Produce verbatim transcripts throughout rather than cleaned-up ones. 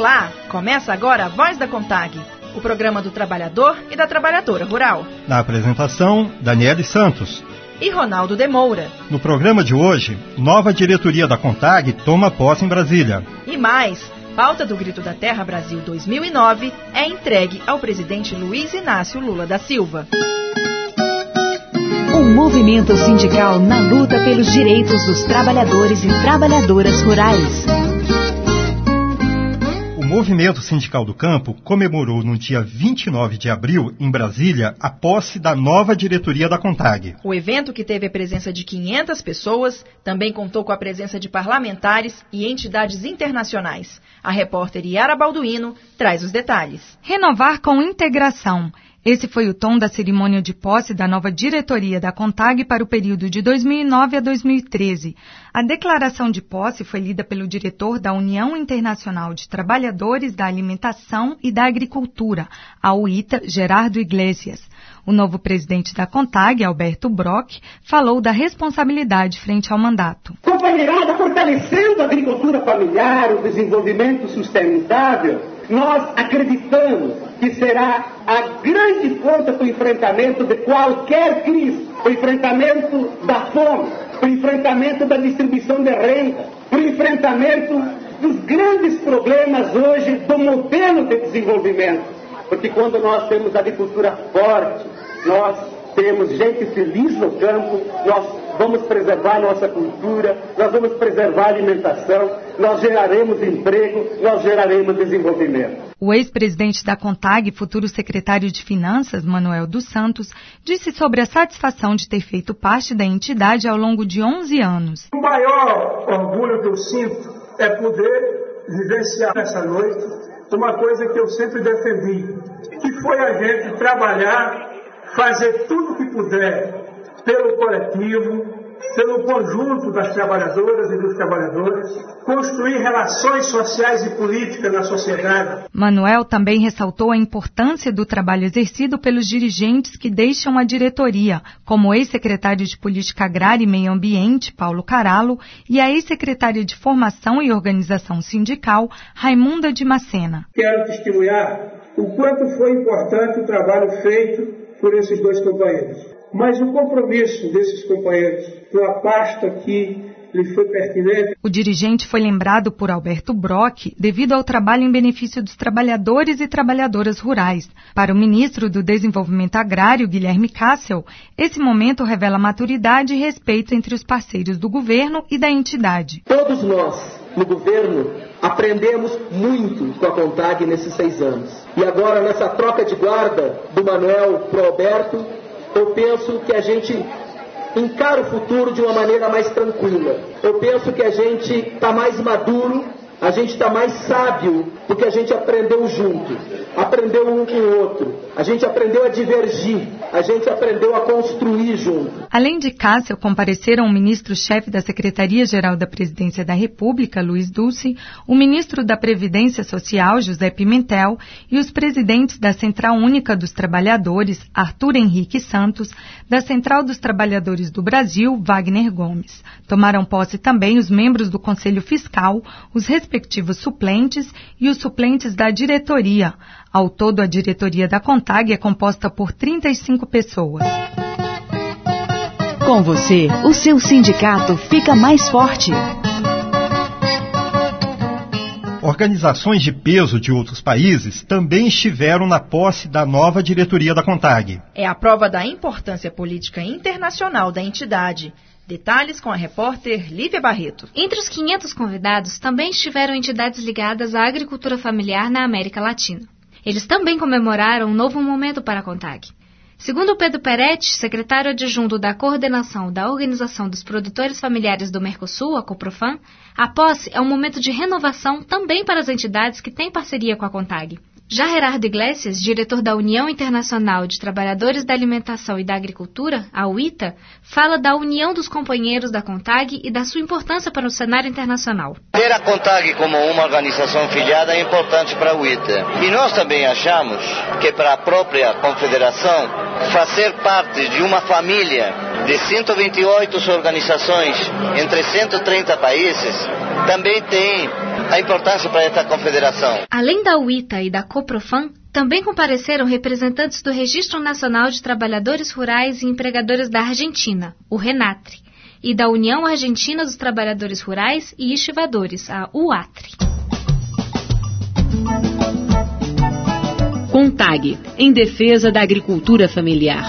Olá! Começa agora a Voz da CONTAG, o programa do trabalhador e da trabalhadora rural. Na apresentação, Daniele Santos e Ronaldo de Moura. No programa de hoje, nova diretoria da CONTAG toma posse em Brasília. E mais, pauta do Grito da Terra Brasil dois mil e nove é entregue ao presidente Luiz Inácio Lula da Silva. Um movimento sindical na luta pelos direitos dos trabalhadores e trabalhadoras rurais. O Movimento Sindical do Campo comemorou no dia vinte e nove de abril, em Brasília, a posse da nova diretoria da CONTAG. O evento, que teve a presença de quinhentas pessoas, também contou com a presença de parlamentares e entidades internacionais. A repórter Yara Balduino traz os detalhes. Renovar com integração. Esse foi o tom da cerimônia de posse da nova diretoria da CONTAG para o período de dois mil e nove a dois mil e treze. A declaração de posse foi lida pelo diretor da União Internacional de Trabalhadores da Alimentação e da Agricultura, a U I T A, Gerardo Iglesias. O novo presidente da CONTAG, Alberto Brock, falou da responsabilidade frente ao mandato. Companheirada, fortalecendo a agricultura familiar, o desenvolvimento sustentável, nós acreditamos que será a grande força para o enfrentamento de qualquer crise, para o enfrentamento da fome, para o enfrentamento da distribuição de renda, para o enfrentamento dos grandes problemas hoje do modelo de desenvolvimento. Porque quando nós temos agricultura forte, nós temos gente feliz no campo, nós vamos preservar nossa cultura, nós vamos preservar a alimentação, nós geraremos emprego, nós geraremos desenvolvimento. O ex-presidente da CONTAG, futuro secretário de Finanças, Manuel dos Santos, disse sobre a satisfação de ter feito parte da entidade ao longo de onze anos. O maior orgulho que eu sinto é poder vivenciar nessa noite uma coisa que eu sempre defendi, que foi a gente trabalhar, fazer tudo o que puder pelo coletivo, pelo conjunto das trabalhadoras e dos trabalhadores, construir relações sociais e políticas na sociedade. Manuel também ressaltou a importância do trabalho exercido pelos dirigentes que deixam a diretoria, como o ex-secretário de Política Agrária e Meio Ambiente, Paulo Caralo, e a ex-secretária de Formação e Organização Sindical, Raimunda de Macena. Quero testemunhar o quanto foi importante o trabalho feito por esses dois companheiros. Mas o compromisso desses companheiros com a pasta que lhe foi pertinente. O dirigente foi lembrado por Alberto Brock devido ao trabalho em benefício dos trabalhadores e trabalhadoras rurais. Para o ministro do Desenvolvimento Agrário, Guilherme Cassel, esse momento revela maturidade e respeito entre os parceiros do governo e da entidade. Todos nós, no governo, aprendemos muito com a CONTAG nesses seis anos. E agora, nessa troca de guarda do Manuel para o Alberto, eu penso que a gente encara o futuro de uma maneira mais tranquila. Eu penso que a gente está mais maduro, a gente está mais sábio, porque a gente aprendeu junto, aprendeu um com o outro, a gente aprendeu a divergir, a gente aprendeu a construir junto. Além de Cássio, compareceram o ministro-chefe da Secretaria-Geral da Presidência da República, Luiz Dulce, o ministro da Previdência Social, José Pimentel, e os presidentes da Central Única dos Trabalhadores, Arthur Henrique Santos, da Central dos Trabalhadores do Brasil, Wagner Gomes. Tomaram posse também os membros do Conselho Fiscal, os respectivos suplentes e os suplentes da diretoria. Ao todo, a diretoria da CONTAG é composta por trinta e cinco pessoas. Com você, o seu sindicato fica mais forte. Organizações de peso de outros países também estiveram na posse da nova diretoria da CONTAG. É a prova da importância política internacional da entidade. Detalhes com a repórter Lívia Barreto. Entre os quinhentos convidados também estiveram entidades ligadas à agricultura familiar na América Latina. Eles também comemoraram um novo momento para a CONTAG. Segundo Pedro Peretti, secretário adjunto da Coordenação da Organização dos Produtores Familiares do Mercosul, a Coprofam, a posse é um momento de renovação também para as entidades que têm parceria com a CONTAG. Já Gerardo Iglesias, diretor da União Internacional de Trabalhadores da Alimentação e da Agricultura, a U I T A, fala da união dos companheiros da CONTAG e da sua importância para o cenário internacional. Ter a CONTAG como uma organização filiada é importante para a U I T A. E nós também achamos que para a própria confederação, fazer parte de uma família de cento e vinte e oito organizações entre cento e trinta países, também tem a importância para esta confederação. Além da U I T A e da Coprofam, também compareceram representantes do Registro Nacional de Trabalhadores Rurais e Empregadores da Argentina, o RENATRE, e da União Argentina dos Trabalhadores Rurais e Estivadores, a UATRE. CONTAG, em defesa da agricultura familiar.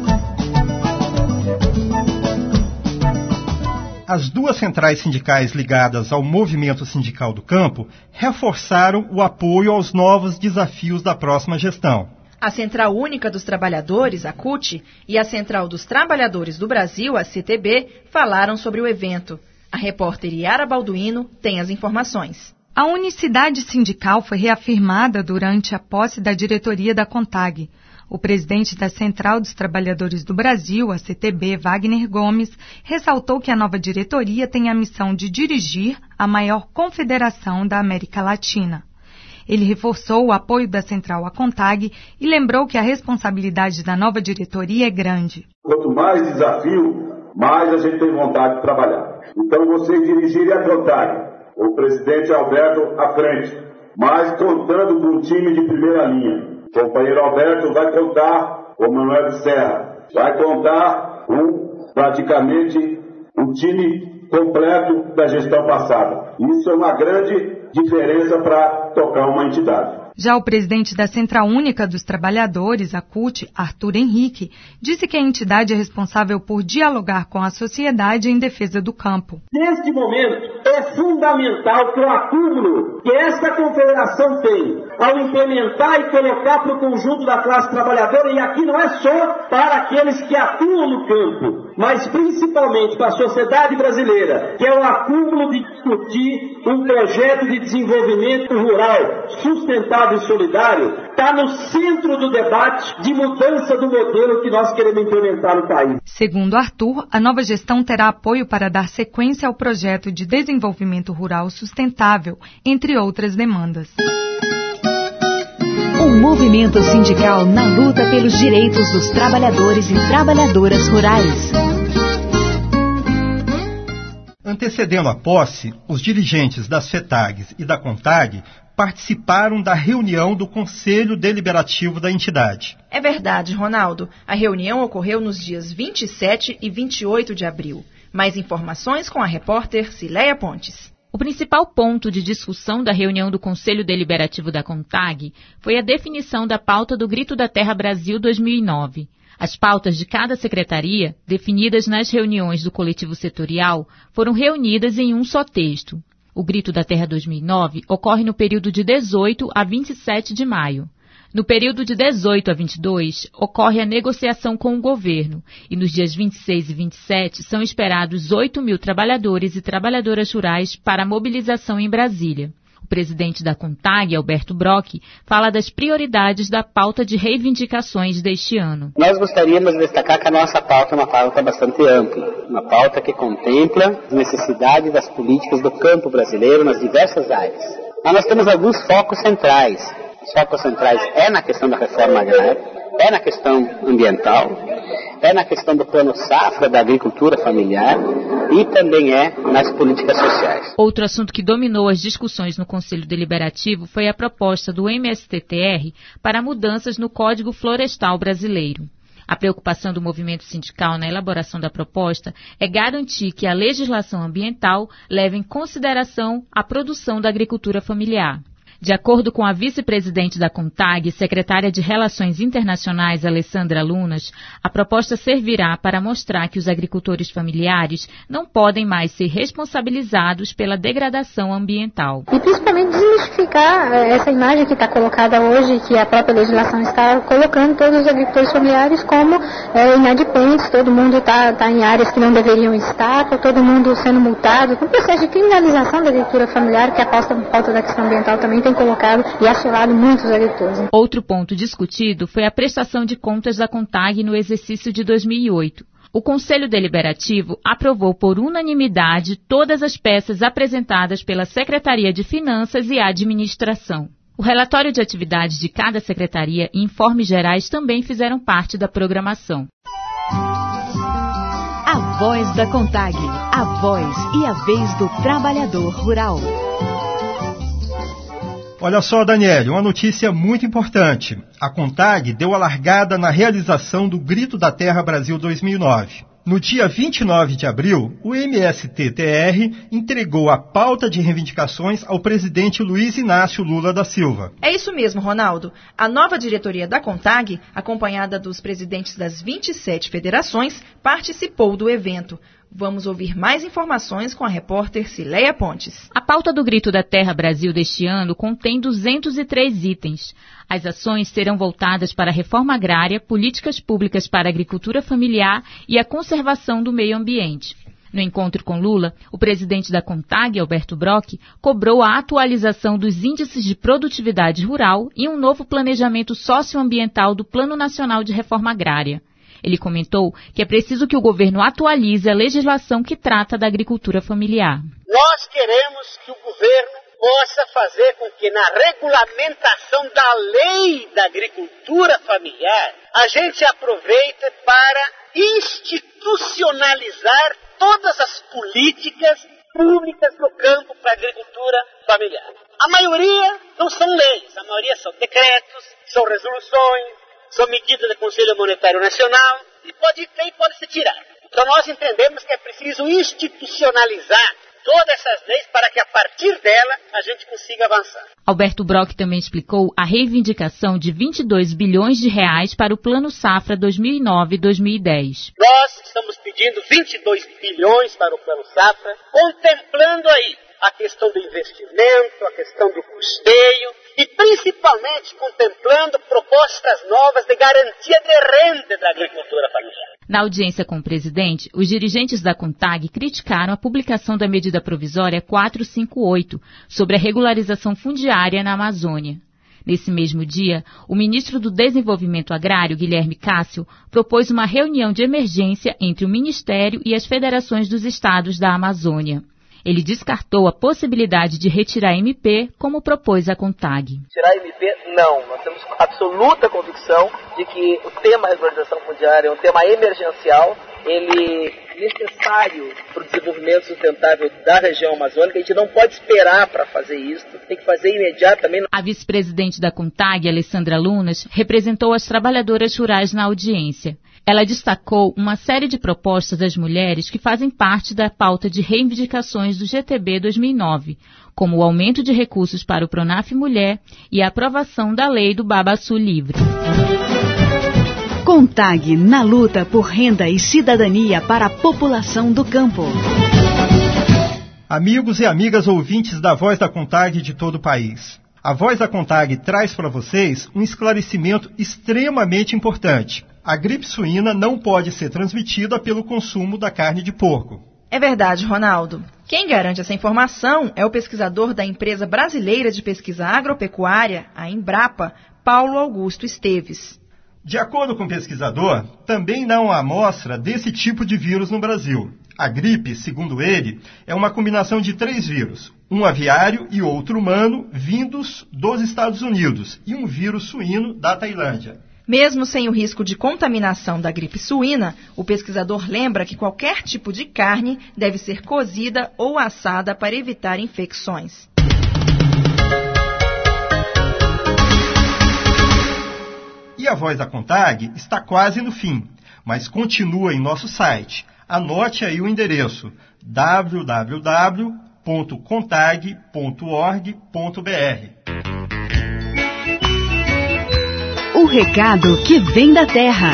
As duas centrais sindicais ligadas ao Movimento Sindical do Campo reforçaram o apoio aos novos desafios da próxima gestão. A Central Única dos Trabalhadores, a C U T, e a Central dos Trabalhadores do Brasil, a C T B, falaram sobre o evento. A repórter Yara Balduino tem as informações. A unicidade sindical foi reafirmada durante a posse da diretoria da CONTAG. O presidente da Central dos Trabalhadores do Brasil, a C T B, Wagner Gomes, ressaltou que a nova diretoria tem a missão de dirigir a maior confederação da América Latina. Ele reforçou o apoio da Central à CONTAG e lembrou que a responsabilidade da nova diretoria é grande. Quanto mais desafio, mais a gente tem vontade de trabalhar. Então, vocês dirigirem a CONTAG, o presidente Alberto à frente, mas contando com um time de primeira linha. O companheiro Alberto vai contar com o Manuel de Serra, vai contar com praticamente um time completo da gestão passada. Isso é uma grande diferença para tocar uma entidade. Já o presidente da Central Única dos Trabalhadores, a C U T, Arthur Henrique, disse que a entidade é responsável por dialogar com a sociedade em defesa do campo. Neste momento, é fundamental que o acúmulo que esta confederação tem ao implementar e colocar para o conjunto da classe trabalhadora, e aqui não é só para aqueles que atuam no campo, mas principalmente para a sociedade brasileira, que é o acúmulo de discutir um projeto de desenvolvimento rural sustentável e solidário, está no centro do debate de mudança do modelo que nós queremos implementar no país. Segundo Arthur, a nova gestão terá apoio para dar sequência ao projeto de desenvolvimento rural sustentável, entre outras demandas. Um movimento sindical na luta pelos direitos dos trabalhadores e trabalhadoras rurais. Antecedendo a posse, os dirigentes das FETAGs e da CONTAG participaram da reunião do Conselho Deliberativo da entidade. É verdade, Ronaldo. A reunião ocorreu nos dias vinte e sete e vinte e oito de abril. Mais informações com a repórter Cileia Pontes. O principal ponto de discussão da reunião do Conselho Deliberativo da CONTAG foi a definição da pauta do Grito da Terra Brasil dois mil e nove. As pautas de cada secretaria, definidas nas reuniões do coletivo setorial, foram reunidas em um só texto. O Grito da Terra dois mil e nove ocorre no período de dezoito a vinte e sete de maio. No período de dezoito a vinte e dois, ocorre a negociação com o governo, e nos dias vinte e seis e vinte e sete são esperados oito mil trabalhadores e trabalhadoras rurais para a mobilização em Brasília. O presidente da CONTAG, Alberto Brock, fala das prioridades da pauta de reivindicações deste ano. Nós gostaríamos de destacar que a nossa pauta é uma pauta bastante ampla, uma pauta que contempla as necessidades das políticas do campo brasileiro nas diversas áreas. Mas nós temos alguns focos centrais. Os focos centrais é na questão da reforma agrária, é na questão ambiental, é na questão do plano safra da agricultura familiar e também é nas políticas sociais. Outro assunto que dominou as discussões no Conselho Deliberativo foi a proposta do M S T T R para mudanças no Código Florestal Brasileiro. A preocupação do movimento sindical na elaboração da proposta é garantir que a legislação ambiental leve em consideração a produção da agricultura familiar. De acordo com a vice-presidente da CONTAG e secretária de Relações Internacionais, Alessandra Lunas, a proposta servirá para mostrar que os agricultores familiares não podem mais ser responsabilizados pela degradação ambiental. E principalmente desmistificar essa imagem que está colocada hoje, que a própria legislação está colocando todos os agricultores familiares como é, inadimplentes, todo mundo está tá em áreas que não deveriam estar, todo mundo sendo multado. Um processo de criminalização da agricultura familiar, que a pauta, pauta da questão ambiental também tem colocado e assolado muitos agricultores. Outro ponto discutido foi a prestação de contas da CONTAG no exercício de dois mil e oito. O Conselho Deliberativo aprovou por unanimidade todas as peças apresentadas pela Secretaria de Finanças e Administração. O relatório de atividades de cada secretaria e informes gerais também fizeram parte da programação. Voz da CONTAG, a voz e a vez do trabalhador rural. Olha só, Daniele, uma notícia muito importante. A CONTAG deu a largada na realização do Grito da Terra Brasil dois mil e nove. No dia vinte e nove de abril, o M S T T R entregou a pauta de reivindicações ao presidente Luiz Inácio Lula da Silva. É isso mesmo, Ronaldo. A nova diretoria da CONTAG, acompanhada dos presidentes das vinte e sete federações, participou do evento. Vamos ouvir mais informações com a repórter Cileia Pontes. A pauta do Grito da Terra Brasil deste ano contém duzentos e três itens. As ações serão voltadas para a reforma agrária, políticas públicas para a agricultura familiar e a conservação do meio ambiente. No encontro com Lula, o presidente da CONTAG, Alberto Brock, cobrou a atualização dos índices de produtividade rural e um novo planejamento socioambiental do Plano Nacional de Reforma Agrária. Ele comentou que é preciso que o governo atualize a legislação que trata da agricultura familiar. Nós queremos que o governo possa fazer com que na regulamentação da lei da agricultura familiar a gente aproveite para institucionalizar todas as políticas públicas no campo para a agricultura familiar. A maioria não são leis, a maioria são decretos, são resoluções, são medidas do Conselho Monetário Nacional e pode ter e pode se tirar. Então nós entendemos que é preciso institucionalizar todas essas leis para que a partir dela a gente consiga avançar. Alberto Brock também explicou a reivindicação de vinte e dois bilhões de reais para o Plano Safra dois mil e nove a dois mil e dez. Nós estamos pedindo vinte e dois bilhões para o Plano Safra, contemplando aí a questão do investimento, a questão do custeio e principalmente contemplando propostas novas de garantia de renda da agricultura familiar. Na audiência com o presidente, os dirigentes da CONTAG criticaram a publicação da medida provisória quatrocentos e cinquenta e oito sobre a regularização fundiária na Amazônia. Nesse mesmo dia, o ministro do Desenvolvimento Agrário, Guilherme Cássio, propôs uma reunião de emergência entre o Ministério e as federações dos estados da Amazônia. Ele descartou a possibilidade de retirar a M P, como propôs a CONTAG. Tirar a M P, não. Nós temos absoluta convicção de que o tema regularização fundiária é um tema emergencial, ele é necessário para o desenvolvimento sustentável da região amazônica. A gente não pode esperar para fazer isso, tem que fazer imediatamente. A vice-presidente da CONTAG, Alessandra Lunas, representou as trabalhadoras rurais na audiência. Ela destacou uma série de propostas das mulheres que fazem parte da pauta de reivindicações do G T B dois mil e nove, como o aumento de recursos para o Pronaf Mulher e a aprovação da lei do Babaçu Livre. CONTAG na luta por renda e cidadania para a população do campo. Amigos e amigas ouvintes da Voz da CONTAG de todo o país, a Voz da CONTAG traz para vocês um esclarecimento extremamente importante. A gripe suína não pode ser transmitida pelo consumo da carne de porco. É verdade, Ronaldo. Quem garante essa informação é o pesquisador da Empresa Brasileira de Pesquisa Agropecuária, a Embrapa, Paulo Augusto Esteves. De acordo com o pesquisador, também não há amostra desse tipo de vírus no Brasil. A gripe, segundo ele, é uma combinação de três vírus, um aviário e outro humano, vindos dos Estados Unidos, e um vírus suíno da Tailândia. Mesmo sem o risco de contaminação da gripe suína, o pesquisador lembra que qualquer tipo de carne deve ser cozida ou assada para evitar infecções. E a Voz da CONTAG está quase no fim, mas continua em nosso site. Anote aí o endereço w w w ponto contag ponto org ponto b r. O recado que vem da terra.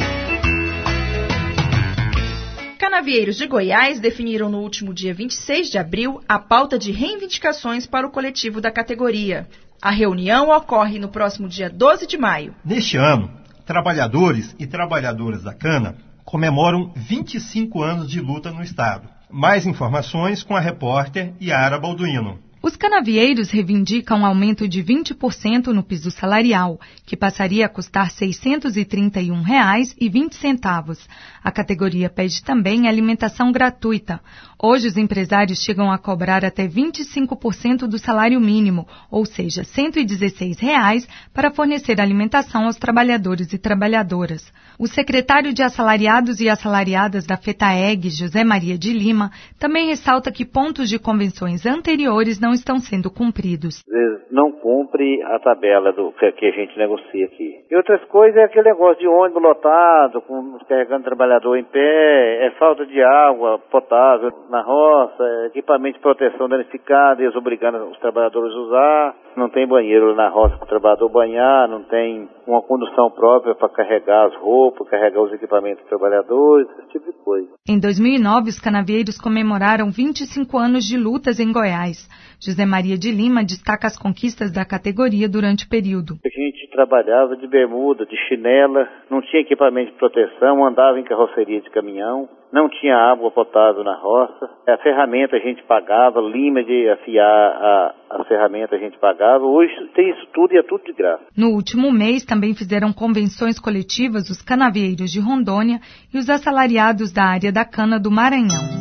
Canavieiros de Goiás definiram no último dia vinte e seis de abril a pauta de reivindicações para o coletivo da categoria. A reunião ocorre no próximo dia doze de maio. Neste ano, trabalhadores e trabalhadoras da cana comemoram vinte e cinco anos de luta no Estado. Mais informações com a repórter Yara Balduino. Os canavieiros reivindicam um aumento de vinte por cento no piso salarial, que passaria a custar seiscentos e trinta e um reais e vinte centavos. A categoria pede também alimentação gratuita. Hoje, os empresários chegam a cobrar até vinte e cinco por cento do salário mínimo, ou seja, cento e dezesseis reais, para fornecer alimentação aos trabalhadores e trabalhadoras. O secretário de Assalariados e Assalariadas da FETAEG, José Maria de Lima, também ressalta que pontos de convenções anteriores não estão sendo cumpridos. Não cumpre a tabela do que a gente negocia aqui. E outras coisas é aquele negócio de ônibus lotado, com, carregando trabalhador em pé, é falta de água potável na roça, é equipamento de proteção danificado, eles obrigando os trabalhadores a usar, não tem banheiro na roça para o trabalhador banhar, não tem uma condução própria para carregar as roupas, carregar os equipamentos dos trabalhadores, esse tipo de coisa. Em dois mil e nove, os canavieiros comemoraram vinte e cinco anos de lutas em Goiás. José Maria de Lima destaca as conquistas da categoria durante o período. A gente trabalhava de bermuda, de chinela, não tinha equipamento de proteção, andava em carroceria de caminhão, não tinha água potável na roça, a ferramenta a gente pagava, lima de afiar a, a ferramenta a gente pagava. Hoje tem isso tudo e é tudo de graça. No último mês também fizeram convenções coletivas os canavieiros de Rondônia e os assalariados da área da cana do Maranhão.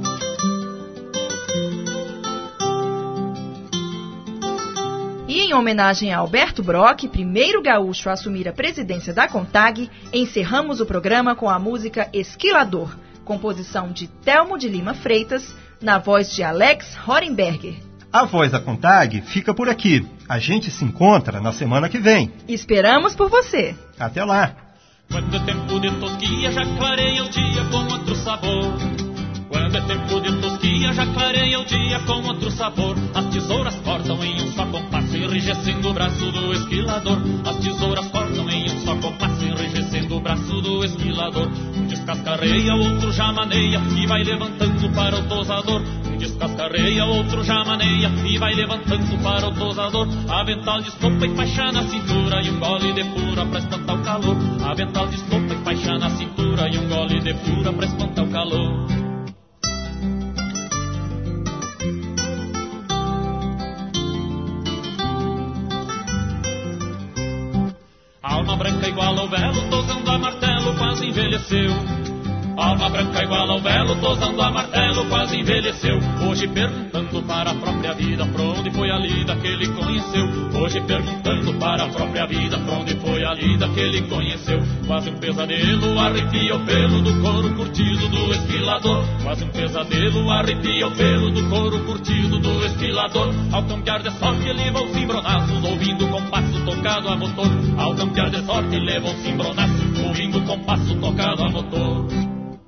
E em homenagem a Alberto Brock, primeiro gaúcho a assumir a presidência da CONTAG, encerramos o programa com a música Esquilador, composição de Telmo de Lima Freitas, na voz de Alex Horenberger. A Voz da CONTAG fica por aqui. A gente se encontra na semana que vem. Esperamos por você. Até lá. Quando é tempo de tosquia, já clareia o dia com outro sabor. Quando é tempo de tosquia, já clareia o dia com outro sabor. As tesouras cortam em um só compasso, enrijecendo o braço do esquilador. As tesouras cortam em um só compasso, enrijecendo o braço do esquilador. Um descascarreia, outro já maneia e vai levantando para o tosador. Um descascarreia, outro já maneia e vai levantando para o tosador. Avental de estopa e faixa na cintura e um gole de pura pra espantar o calor. Avental de estopa e faixa na cintura e um gole de pura pra espantar o calor. Alma branca igual ao velo, tosando a martelo, quase envelheceu. Alma branca igual ao velo, tosando a martelo, quase envelheceu. Hoje perguntando para a própria vida, pra onde foi a lida que ele conheceu. Hoje perguntando para a própria vida, pra onde foi a lida que ele conheceu. Quase um pesadelo, arrepia o pelo do couro curtido do esquilador. Quase um pesadelo, arrepia o pelo do couro curtido do esquilador. Ao campear de sorte, leva os cimbronaços, ouvindo o compasso tocado a motor. Ao campear de sorte, leva os cimbronaços, ouvindo o compasso tocado a motor.